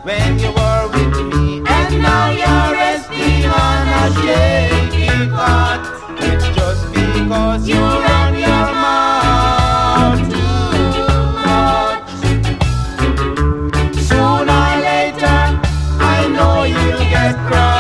when you were with me, and now you're resting on a shaky cot. It's just because you run your mouth too much. Sooner or later, I know you'll get cross.